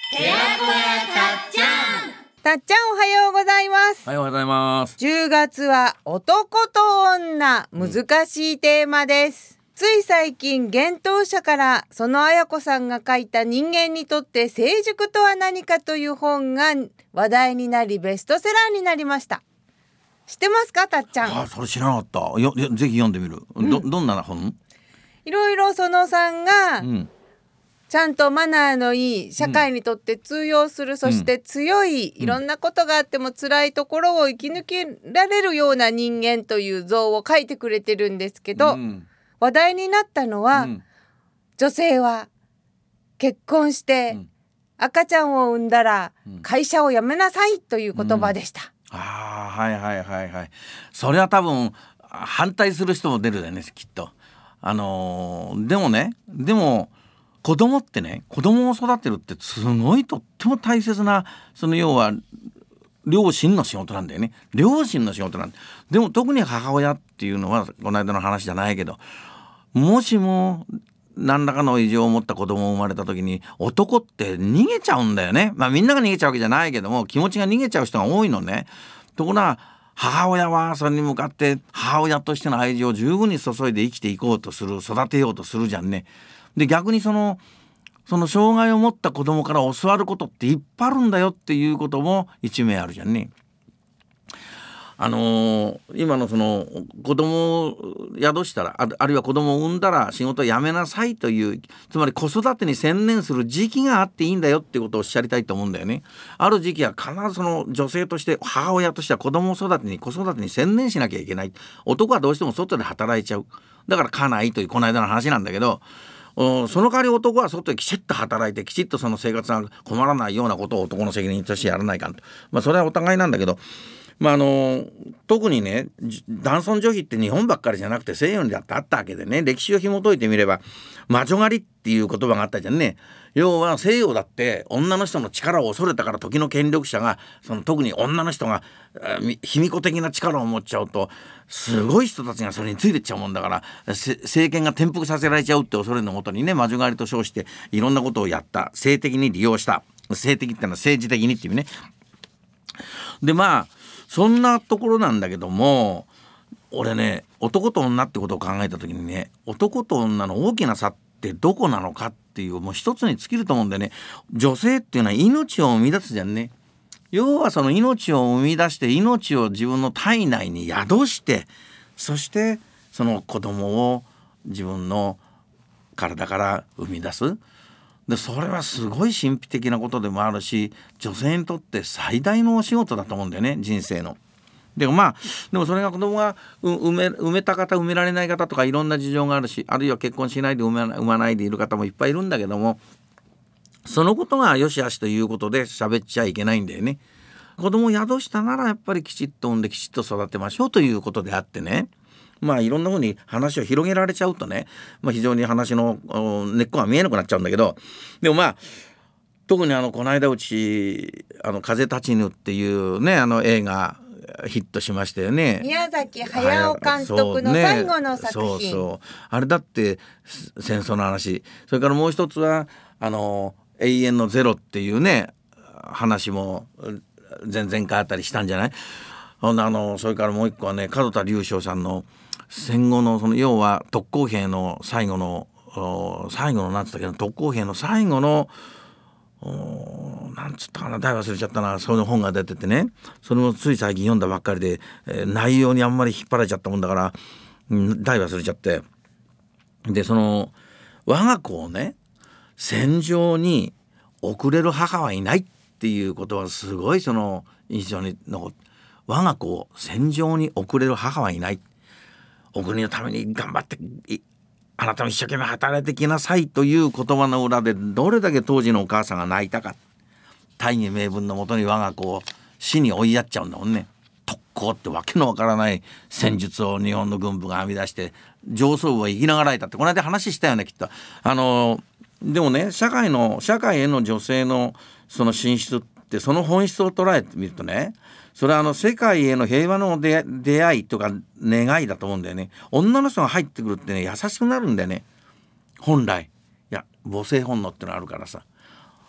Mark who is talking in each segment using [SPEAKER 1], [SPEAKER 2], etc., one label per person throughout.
[SPEAKER 1] 寺子屋たっちゃん。
[SPEAKER 2] たっちゃんおはようございます。
[SPEAKER 3] おはようございます。
[SPEAKER 2] 10月は男と女、難しいテーマです。つい最近幻冬舎からその綾子さんが書いた人間にとって成熟とは何かという本が話題になりベストセラーになりました。知ってますかたっちゃん。
[SPEAKER 3] それ知らなかった。ぜひ読んでみる。どんな本？
[SPEAKER 2] いろいろそのさんが、ちゃんとマナーのいい社会にとって通用する、そして強い、いろんなことがあっても辛いところを生き抜けられるような人間という像を書いてくれてるんですけど、話題になったのは、女性は結婚して赤ちゃんを産んだら会社を辞めなさいという言葉でした。
[SPEAKER 3] はい。それは多分反対する人も出るよね、きっと。でも子供ってね、子供を育てるってすごいとっても大切な、その要は両親の仕事なんだよね。両親の仕事なんだ。でも特に母親っていうのはこの間の話じゃないけど、もしも何らかの異常を持った子供を生まれた時に男って逃げちゃうんだよね。みんなが逃げちゃうわけじゃないけども、気持ちが逃げちゃう人が多いのね。ところが母親はそれに向かって母親としての愛情を十分に注いで生きていこうとする、育てようとするじゃんね。で逆にその障害を持った子供から教わることっていっぱいあるんだよっていうことも一面あるじゃんね。今のその子供を宿したら あるいは子供を産んだら仕事を辞めなさいという、つまり子育てに専念する時期があっていいんだよっていうことをおっしゃりたいと思うんだよね。ある時期は必ずその女性として母親としては子育てに専念しなきゃいけない。男はどうしても外で働いちゃう。だから家内というこの間の話なんだけど、その代わり男は外できちっと働いてきちっとその生活が困らないようなことを男の責任としてやらないかんと、それはお互いなんだけど、特にね男尊女卑って日本ばっかりじゃなくて西洋にだってあったわけでね、歴史を紐解いてみれば魔女狩りっていう言葉があったじゃんね。要は西洋だって女の人の力を恐れたから、時の権力者が特に女の人が卑弥呼的な力を持っちゃうとすごい人たちがそれについてっちゃうもんだから、政権が転覆させられちゃうって恐れのもとにね、魔女狩りと称していろんなことをやった、性的に利用した、性的ってのは政治的にっていうね。でそんなところなんだけども、俺ね男と女ってことを考えた時にね、男と女の大きな差ってどこなのかっていう、もう一つに尽きると思うんでね。女性っていうのは命を生み出すじゃんね。要はその命を生み出して命を自分の体内に宿して、そしてその子供を自分の体から生み出す。でそれはすごい神秘的なことでもあるし、女性にとって最大のお仕事だと思うんだよね、人生の。でもそれが子供が産めた方産められない方とかいろんな事情があるし、あるいは結婚しないで産まないでいる方もいっぱいいるんだけども、そのことがよしあしということで喋っちゃいけないんだよね。子供を宿したならやっぱりきちっと産んできちっと育てましょうということであってね。いろんな風に話を広げられちゃうとね、非常に話の根っこが見えなくなっちゃうんだけど、でも特にこの間うち風立ちぬっていうね映画ヒットしましたよね。
[SPEAKER 2] 宮崎駿監督の最後の作品。
[SPEAKER 3] そうあれだって戦争の話。それからもう一つは永遠のゼロっていうね話も前々回あったりしたんじゃない。それからもう一個はね、門田隆翔さんの戦後の要は特攻兵の最後のなんつったっけな、特攻兵の最後のなんつったかな、題忘れちゃったな。その本が出ててね、それもつい最近読んだばっかりで、内容にあんまり引っ張られちゃったもんだから、題忘れちゃって、で我が子をね戦場に送れる母はいないっていうことはすごい印象に残って、我が子を戦場に送れる母はいない、お国のために頑張ってあなたも一生懸命働いてきなさいという言葉の裏でどれだけ当時のお母さんが泣いたか。大義名分のもとに我が子を死に追いやっちゃうんだもんね。特攻ってわけのわからない戦術を日本の軍部が編み出して上層部は生きながらえたってこの間話したよね、きっと。でもね、社会への女性のその進出ってその本質を捉えてみるとね、それは世界への平和の出会いとか願いだと思うんだよね。女の人が入ってくるってね、優しくなるんだよね、本来。いや母性本能ってのあるからさ、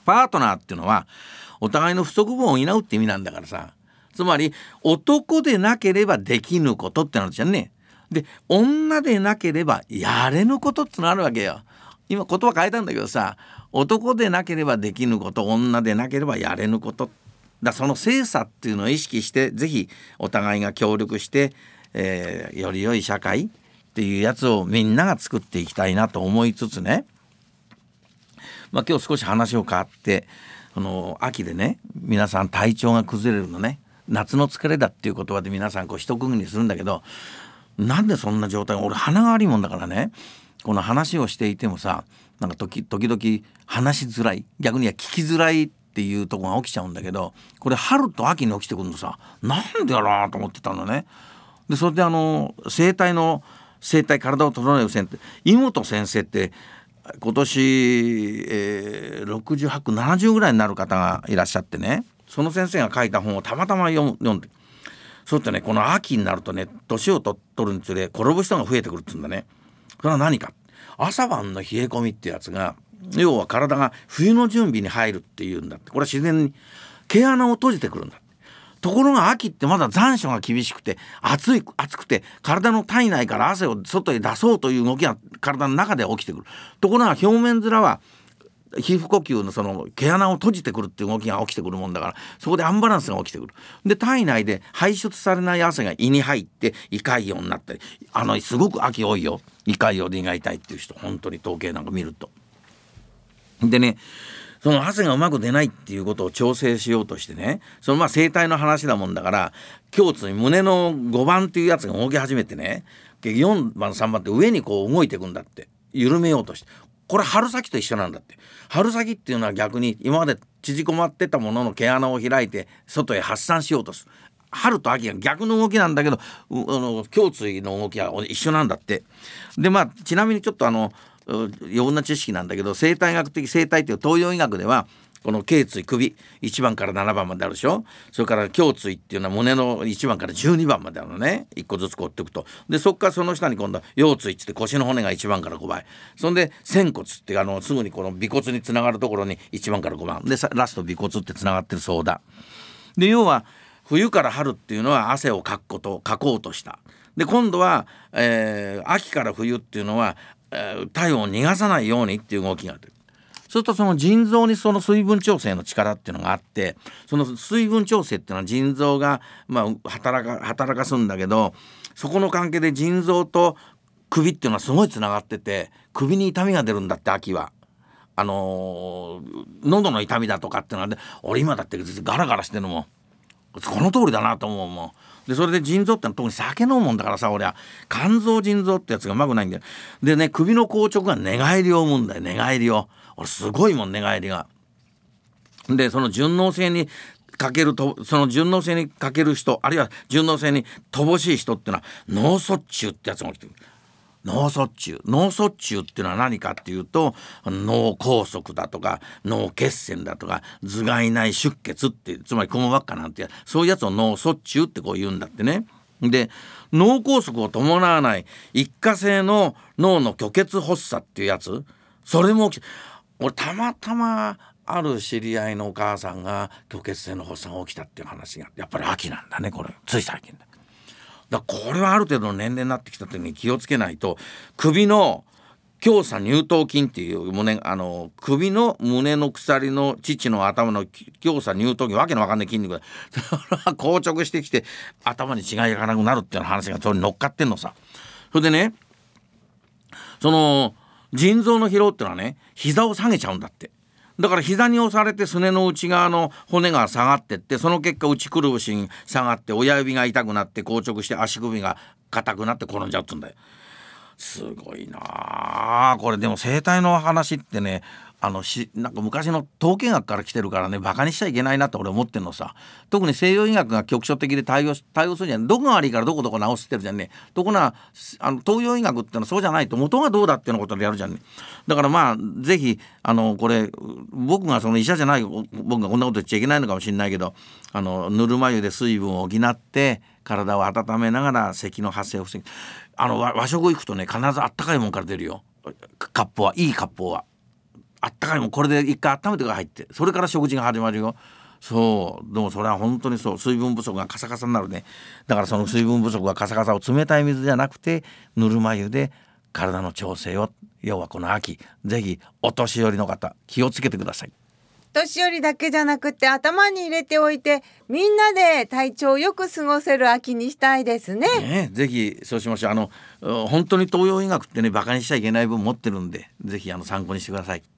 [SPEAKER 3] パートナーっていうのはお互いの不足分を補うって意味なんだからさ、つまり男でなければできぬことってなるじゃんね。で女でなければやれぬことってのあるわけよ。今言葉変えたんだけどさ、男でなければできぬこと、女でなければやれぬことだ、その性差っていうのを意識してぜひお互いが協力して、より良い社会っていうやつをみんなが作っていきたいなと思いつつね、今日少し話を変わって、秋でね皆さん体調が崩れるのね、夏の疲れだっていう言葉で皆さんこう一括りにするんだけど、なんでそんな状態、俺鼻が悪いもんだからね、この話をしていてもさ、なんか時々話しづらい、逆には聞きづらいっていうところが起きちゃうんだけど、これ春と秋に起きてくるのさ、なんでやろうなと思ってたのね。でそれで生体体を整える先生、井本先生って今年、68、70ぐらいになる方がいらっしゃってね、その先生が書いた本をたまたま読んで、そうってね、この秋になるとね、年を取るにつれ転ぶ人が増えてくるって言うんだね。それは何か、朝晩の冷え込みってやつが、要は体が冬の準備に入るっていうんだって。これは自然に毛穴を閉じてくるんだ。ところが秋ってまだ残暑が厳しくて暑くて、体の体内から汗を外へ出そうという動きが体の中で起きてくる。ところが表面面は皮膚呼吸のその毛穴を閉じてくるっていう動きが起きてくるもんだから、そこでアンバランスが起きてくる。で体内で排出されない汗が胃に入って胃潰瘍になったり、すごく秋多いよ、胃潰瘍で胃が痛いっていう人、本当に統計なんか見ると。でね、その汗がうまく出ないっていうことを調整しようとしてね、その生体の話だもんだから、胸椎、胸の5番っていうやつが動き始めてね、4番3番って上にこう動いていくんだって、緩めようとして。これ春先と一緒なんだって。春先っていうのは逆に今まで縮こまってたものの毛穴を開いて外へ発散しようとする。春と秋が逆の動きなんだけど、胸椎の動きは一緒なんだって。でちなみにちょっと余分な知識なんだけど、生態学的生態っていう東洋医学では、この頸椎、首1番から7番まであるでしょ。それから胸椎っていうのは胸の1番から12番まであるのね、1個ずつこうっていくと。でそっからその下に今度は腰椎って腰の骨が1番から5番、そんで仙骨ってすぐにこの尾骨につながるところに1番から5番でラスト尾骨ってつながってるそうだ。で要は冬から春っていうのは汗をかこうとした。で今度は、秋から冬っていうのは体温を逃がさないようにっていう動きがある。そうするとその腎臓にその水分調整の力っていうのがあって、その水分調整っていうのは腎臓が働かすんだけど、そこの関係で腎臓と首っていうのはすごいつながってて、首に痛みが出るんだって、秋は。喉の痛みだとかっていうのはね、俺今だってガラガラしてるのもこの通りだなと思うもん。でそれで腎臓ってのは特に酒飲むもんだからさ、俺は肝臓腎臓ってやつがうまくないんだよ。でね、首の硬直が寝返りを生むんだよ、寝返りを。俺すごいもん、寝返りが。でその順応性に欠ける人、あるいは順応性に乏しい人っていうのは脳卒中ってやつが起きてくる。脳卒中っていうのは何かっていうと、脳梗塞だとか脳血栓だとか頭蓋内出血って、つまりくも膜下なんて、そういうやつを脳卒中ってこう言うんだってね。で脳梗塞を伴わない一過性の脳の虚血発作っていうやつ、それも起きて、俺たまたまある知り合いのお母さんが虚血性の発作が起きたっていう話が、やっぱり秋なんだね、これつい最近だ。だからこれはある程度の年齢になってきた時に気をつけないと、首の胸鎖乳頭筋っていう首の胸の鎖の父の頭の胸鎖乳頭筋、わけのわかんない筋肉が硬直してきて頭に血がいかなくなるっていう話がそれに乗っかってんのさ。それでね、その腎臓の疲労ってのはね、膝を下げちゃうんだって。だから膝に押されてすねの内側の骨が下がってって、その結果内くるぶしに下がって親指が痛くなって硬直して足首が硬くなって転んじゃうってんだよ。すごいなあ。これでも生体の話ってね、なんか昔の統計学から来てるからね、バカにしちゃいけないなって俺思ってんのさ。特に西洋医学が局所的で対応するじゃん。どこが悪いからどこ治してるじゃんね。ところが東洋医学ってのはそうじゃないと、元がどうだっていうのことでやるじゃんね。だからぜひこれ僕がその医者じゃない僕がこんなこと言っちゃいけないのかもしれないけど、ぬるま湯で水分を補って体を温めながら咳の発生を防ぐ。和食行くとね、必ずあったかいもんから出るよ。いい割烹はあったかいもんこれで一回温めてから入ってそれから食事が始まるよ。そうでもそれは本当にそう水分不足がカサカサになるね。だからその水分不足がカサカサを冷たい水じゃなくてぬるま湯で体の調整を要はこの秋ぜひお年寄りの方気をつけてください。
[SPEAKER 2] 年寄りだけじゃなくて頭に入れておいてみんなで体調をよく過ごせる秋にしたいですね。
[SPEAKER 3] ぜひそうしましょう。本当に東洋医学ってねバカにしちゃいけない分持ってるんでぜひ参考にしてください。